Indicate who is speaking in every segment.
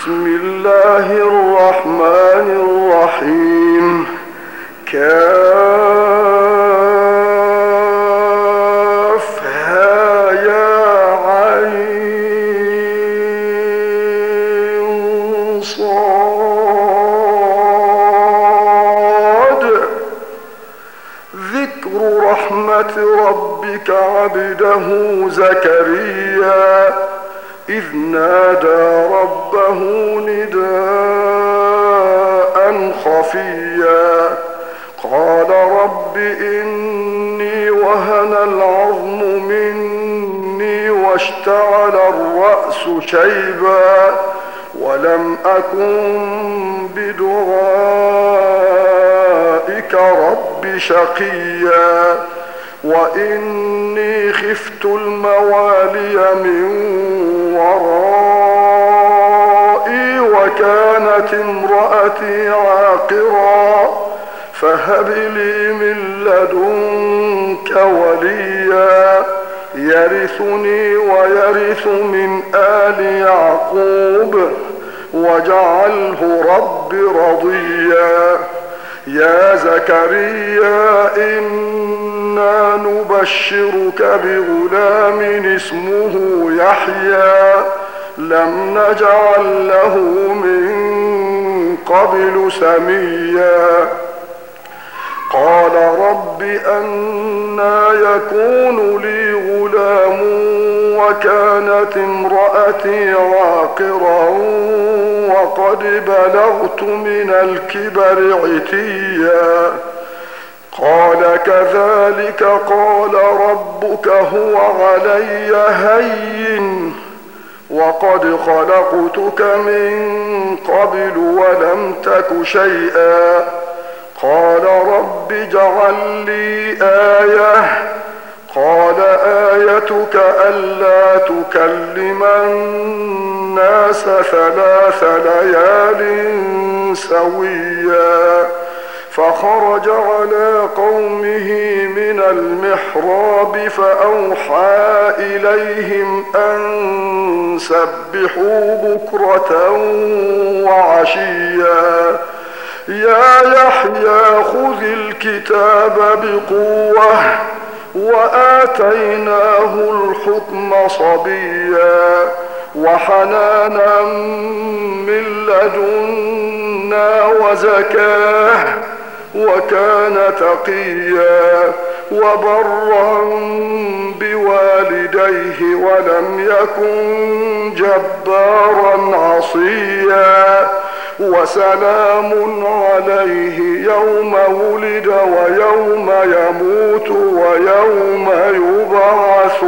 Speaker 1: بسم الله الرحمن الرحيم. كافها يا عين صاد. ذكر رحمة ربك عبده زكريا إذ نادى ربه نداء خفيا قال رب إني وهن العظم مني واشتعل الرأس شيبا ولم أكن بدعائك رب شقيا وإني خفت الموالي من ورائي وكانت امرأتي عاقرا فهب لي من لدنك وليا يرثني ويرث من آل يعقوب واجعله رب رضيا. يا زكريا إنا نبشرك بغلام اسمه يحيى لم نجعل له من قبل سميا. قال رب أنى يكون لي غلام وكانت امرأتي عاقرا وقد بلغت من الكبر عتيا. قال كذلك قال ربك هو علي هين وقد خلقتك من قبل ولم تك شيئا. قال رب اجعل لي آية. قال آيتك ألا تكلم الناس 3 ليال سويا. فخرج على قومه من المحراب فأوحى إليهم أن سبحوا بكرة وعشيا. يا يحيى خذ الكتاب بقوة وآتيناه الحكم صبيا وحنانا من لدنا وزكاه وكان تقيا وبرا بوالديه ولم يكن جبارا عصيا. وسلام عليه يوم ولد ويوم يموت ويوم يبعث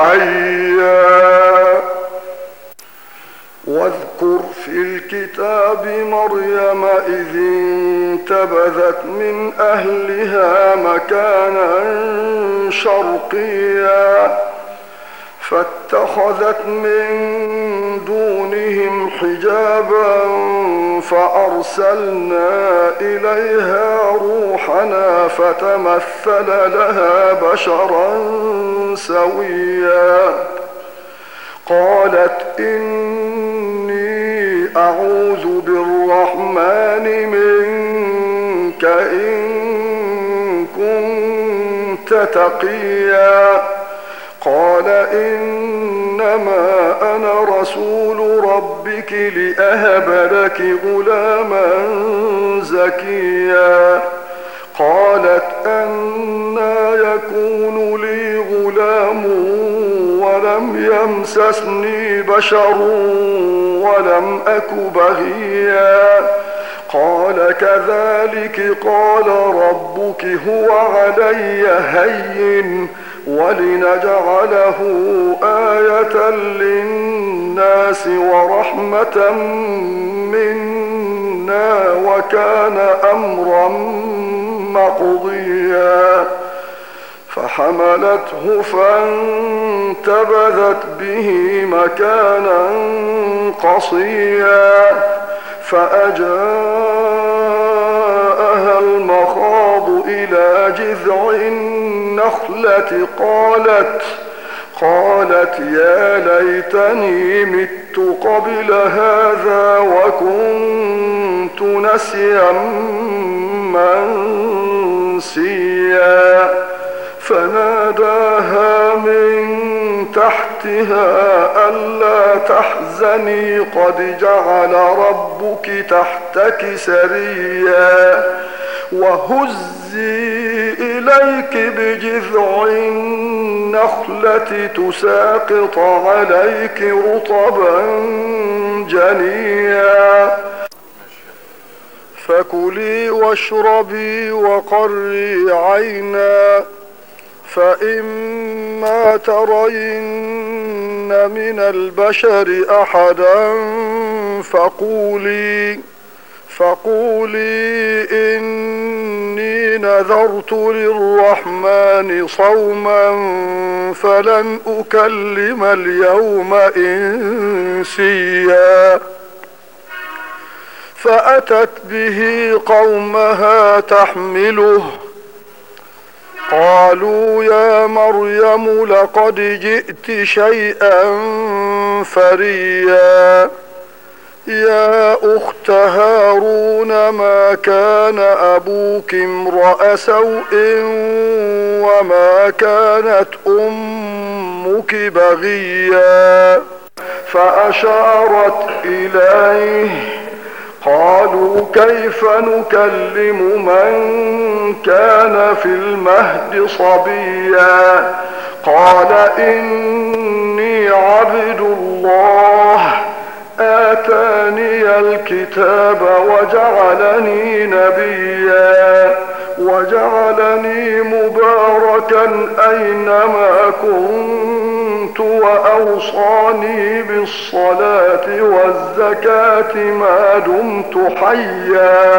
Speaker 1: حيا. واذكر في الكتاب مريم إذ انتبذت من أهلها مكانا شرقيا فاتخذت من دونهم حجابا فأرسلنا إليها روحنا فتمثل لها بشرا سويا. قالت إني أعوذ بالرحمن منك إن كنت تقيا. قال إنما أنا رسول ربك لأهب لك غلاما زكيا. قالت أنى يكون لي غلام ولم يمسسني بشر ولم أك بغيا. قال كذلك قال ربك هو علي هين ولنجعله آية للناس ورحمة منا وكان أمرا مقضيا. فحملته فانتبذت به مكانا قصيا فأجاءها المخاض إلى جذع النخلة قالت يا ليتني مت قبل هذا نسيا منسيا فناداها من تحتها ألا تحزني قد جعل ربك تحتك سريا وهزي إليك بجذع النخلة تساقط عليك رطبا جنيا فكلي واشربي وقري عينا فإما ترين من البشر أحدا فقولي إني نذرت للرحمن صوما فلن أكلم اليوم إنسيا فأتت به قومها تحمله قالوا يا مريم لقد جئت شيئا فريا يا أخت هارون ما كان أبوك امرأ سوء وما كانت أمك بغيا فأشارت إليه قالوا كيف نكلم من كان في المهد صبيا قال إني عبد الله آتاني الكتاب وجعلني نبيا وجعلني مباركا أينما كنت وأوصاني بالصلاة والزكاة ما دمت حيا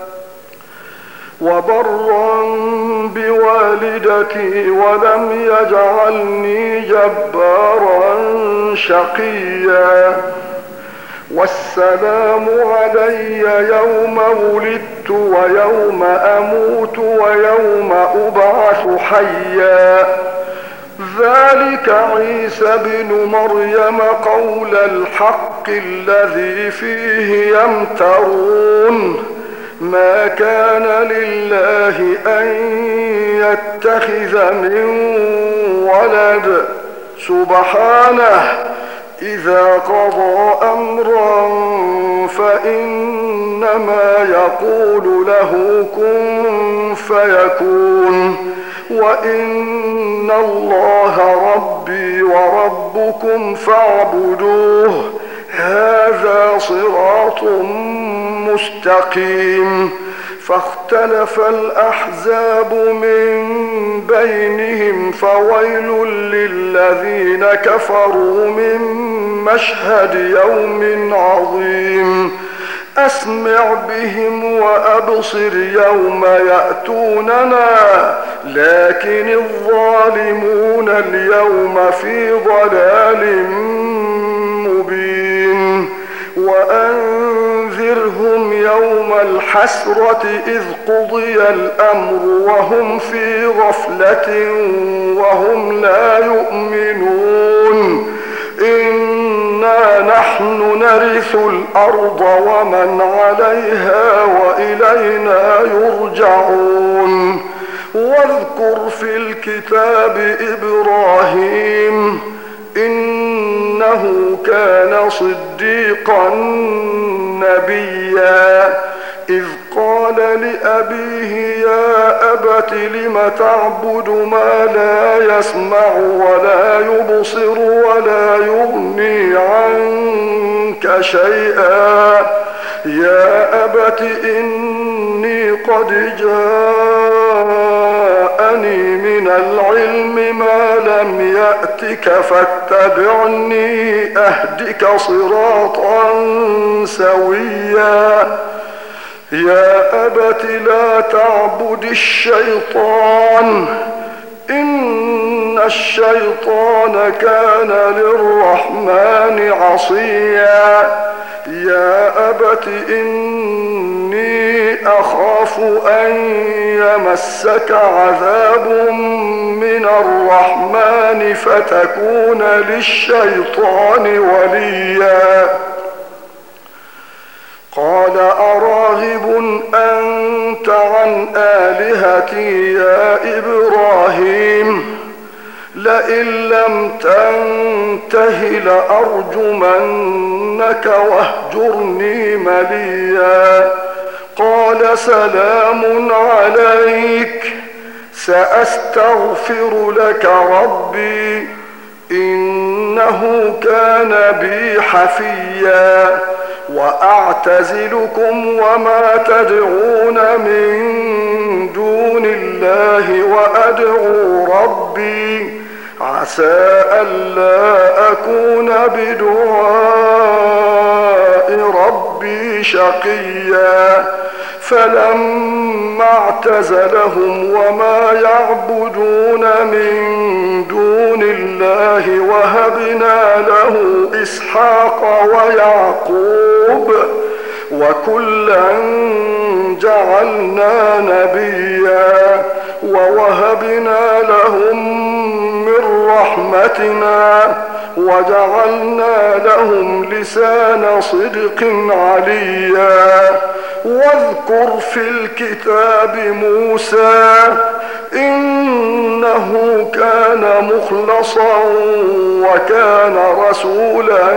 Speaker 1: وبرا بوالدتي ولم يجعلني جبارا شقيا والسلام علي يوم ولدت ويوم أموت ويوم أبعث حيا ذلك عيسى بن مريم قول الحق الذي فيه يمترون ما كان لله أن يتخذ من ولد سبحانه إذا قضى أمرا فإنما يقول له كن فيكون وإن الله ربي وربكم فاعبدوه هذا صراط مستقيم فاختلف الأحزاب من بينهم فويل للذين كفروا من مشهد يوم عظيم أسمع بهم وأبصر يوم يأتوننا لكن الظالمون اليوم في ضلال مبين وأنذرهم يوم الحسرة إذ قضي الأمر وهم في غفلة وهم لا يؤمنون إنا نحن نرث الأرض ومن عليها وإلينا يرجعون واذكر في الكتاب إبراهيم إنه كان صديقا نبيا إذ قال لأبيه يا أبت لم تعبد ما لا يسمع ولا يبصر ولا يغني عنك شيئا يا أبت إني قد جاءني من العلم ما لم يأتك فاتبعني أهدك صراطا سويا يا أبت لا تعبد الشيطان إن الشيطان كان للرحمن عصيا يا أبت إني أخاف أن يمسك عذاب من الرحمن فتكون للشيطان وليا قال أراغب راغب أنت عن آلهتي يا إبراهيم لئن لم تنته لأرجمنك واهجرني مليا قال سلام عليك سأستغفر لك ربي إنه كان بي حفيا وأعتزلكم وما تدعون من دون الله وأدعو ربي عسى ألا أكون بدعاء ربي شقيا فلما اعتزلهم وما يعبدون من دون الله وهبنا له إسحاق ويعقوب وكلا جعلنا نبيا ووهبنا لهم من رحمتنا وجعلنا لهم لسان صدق عليا واذكر في الكتاب موسى إنه كان مخلصا وكان رسولا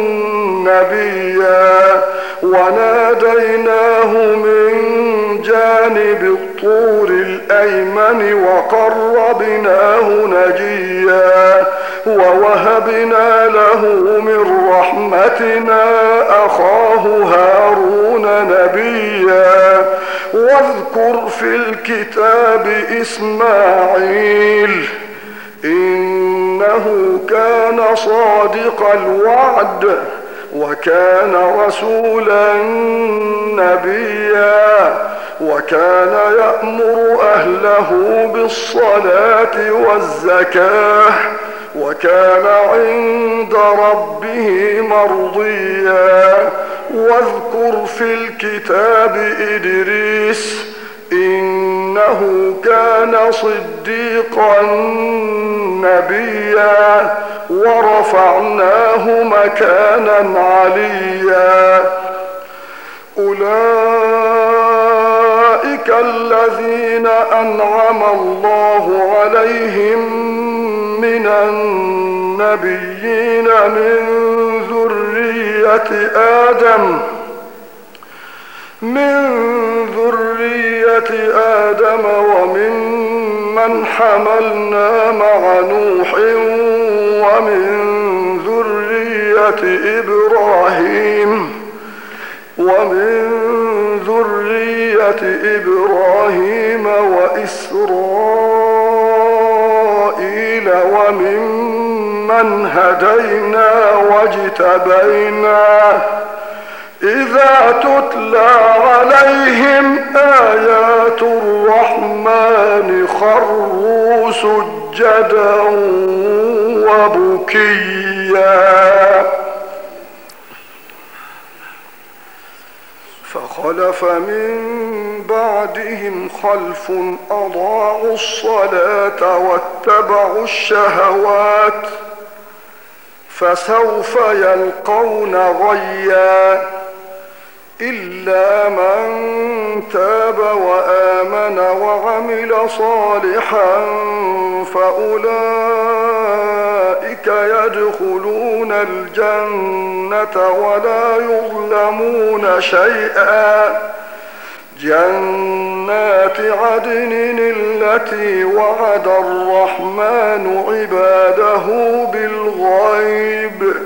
Speaker 1: نبيا وناديناه من جانب الطور الأيمن وقربناه نجيا ووهبنا له من رحمتنا أخاه هارون نبيا واذكر في الكتاب إسماعيل إنه كان صادق الوعد وكان رسولا نبيا وكان يأمر أهله بالصلاة والزكاة وكان عند ربه مرضيا واذكر في الكتاب إدريس إنه كان صديقا نبيا ورفعناه مكانا عليا أولئك الذين أنعم الله عليهم من النبيين من ذرية آدم وممن حملنا مع نوح ومن ذرية إبراهيم وإسرائيل وممن هدينا واجتبينا إذا تتلى عليهم آيات الرحمن خروا سجدا وبكيا فخلف من بعدهم خلف أضاعوا الصلاة واتبعوا الشهوات فسوف يلقون غيا إلا من تاب وآمن وعمل صالحا فأولئك يدخلون الجنة ولا يظلمون شيئا جنات عدن التي وعد الرحمن عباده بالغيب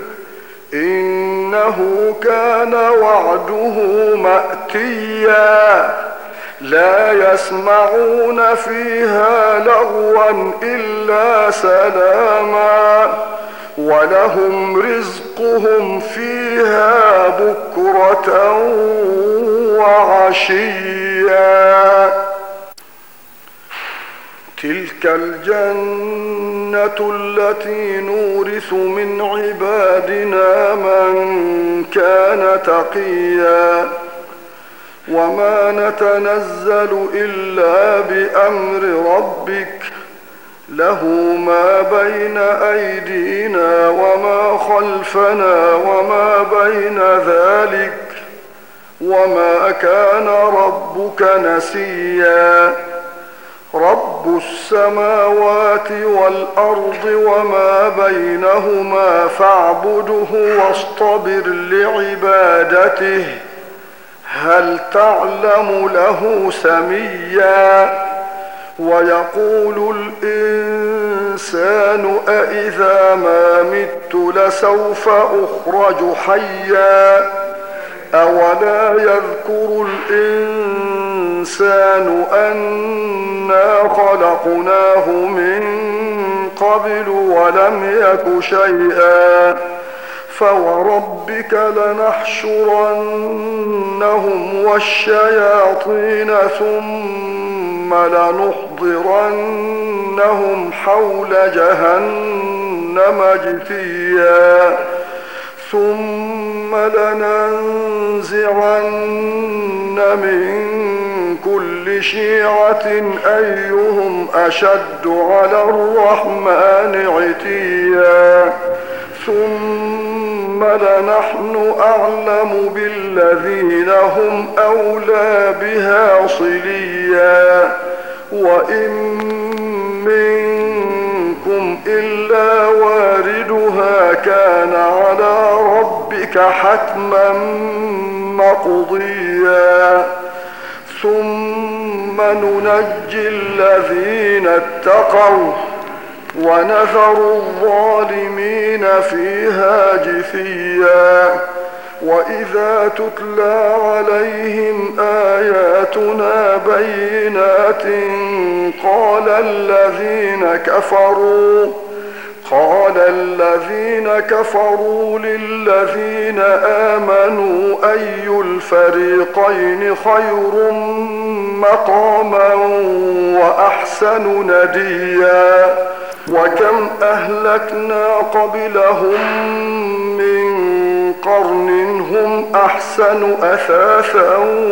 Speaker 1: إنه كان وعده مأتيا لا يسمعون فيها لغوا إلا سلاما ولهم رزقهم فيها بكرة وعشيا تلك الجنة التي نورث من عبادنا من كان تقيا وما نتنزل إلا بأمر ربك له ما بين أيدينا وما خلفنا وما بين ذلك وما كان ربك نسيا رب السماوات والأرض وما بينهما فاعبده واصطبر لعبادته هل تعلم له سميا ويقول الإنسان أإذا ما مت لسوف أخرج حيا أولا يذكر الإنسان أنا خلقناه من قبل ولم يك شيئا فوربك لنحشرنهم والشياطين ثم لنحضرنهم حول جهنم جثيا ثم لننزعن من كل شيعة أيهم أشد على الرحمن عتيا ثم لنحن أعلم بالذين هم أولى بها صليا وإن منكم إلا واردها كان على ربك حتما مقضيا ثم ننجي الذين اتقوا ونذر الظالمين فيها جثيا وإذا تتلى عليهم آياتنا بينات قال الذين كفروا للذين آمنوا أي الفريقين خير مقاما وأحسن نديا وكم أهلكنا قبلهم من قرن هم أحسن أثاثا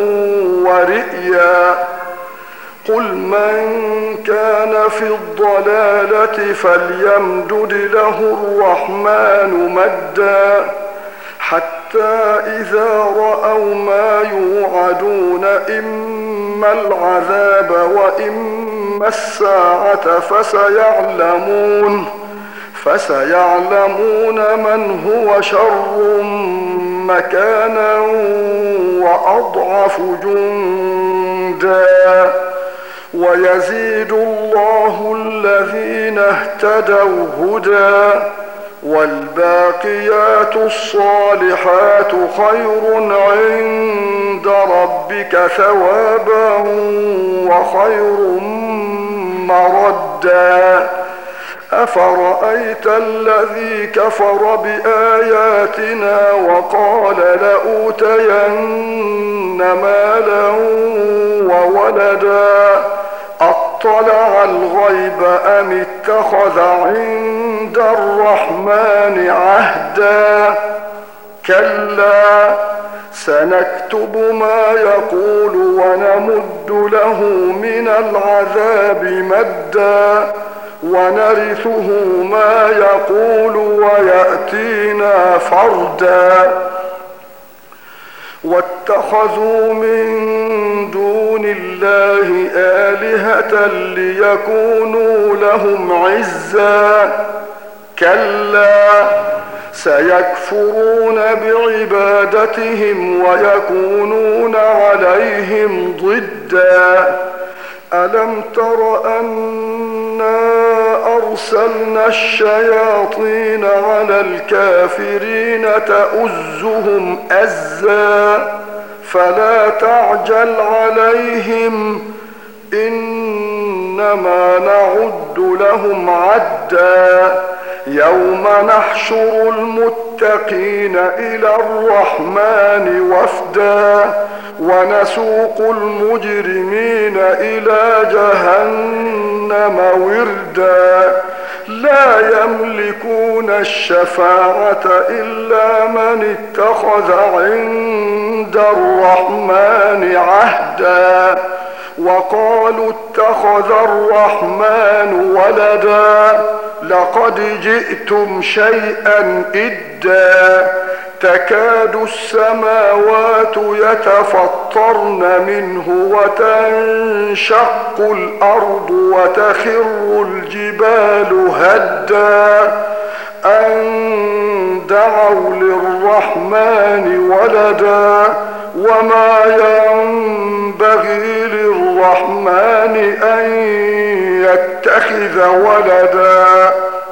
Speaker 1: ورئيا قل من كان في الضلالة فليمدد له الرحمن مدا حتى إذا رأوا ما يوعدون إما العذاب وإما الساعة فسيعلمون من هو شر مكانا وأضعف جندا ويزيد الله الذين اهتدوا هدى والباقيات الصالحات خير عند ربك ثوابا وخير مردا أفرأيت الذي كفر بآياتنا وقال لأوتين مالا وولدا أطلع الغيب أم اتخذ عند الرحمن عهدا كلا سنكتب ما يقول ونمد له من العذاب مدا ونرثه ما يقول ويأتينا فردا واتخذوا من دون الله آلهة ليكونوا لهم عزا كلا سيكفرون بعبادتهم ويكونون عليهم ضدا ألم تر أنا أرسلنا الشياطين على الكافرين تؤزهم أزا فلا تعجل عليهم إنما نعد لهم عدا يوم نحشر المتقين إلى الرحمن وفدا ونسوق المجرمين إلى جهنم وردا لا يملكون الشفاعة إلا من اتخذ عند الرحمن عهدا وقالوا اتخذ الرحمن ولدا لقد جئتم شيئا إدا تكاد السماوات يتفطرن منه وتنشق الأرض وتخر الجبال هدا أن دعوا للرحمن ولدا وما ينبغي للرحمن أن يتخذ ولدا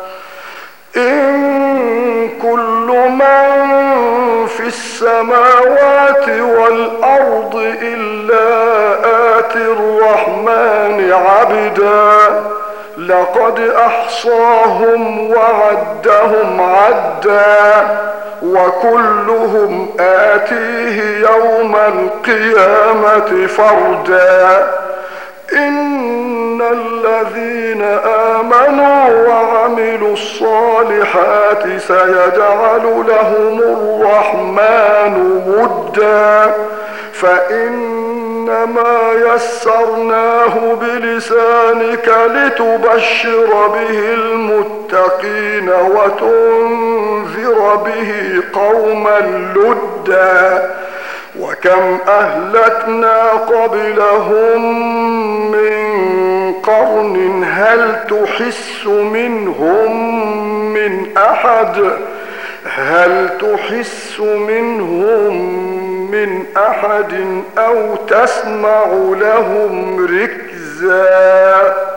Speaker 1: إن كل من في السماوات والأرض إلا آتي الرحمن عبدا لقد أحصاهم وعدهم عدا وكلهم آتيه يوم القيامة فردا إن الذين آمنوا وعملوا الصالحات سيجعل لهم الرحمن ودا فإنما يسرناه بلسانك لتبشر به المتقين وتنذر به قوما لدا وكم أهلكنا قبلهم من قرن هل تحس منهم من أحد أو تسمع لهم ركزا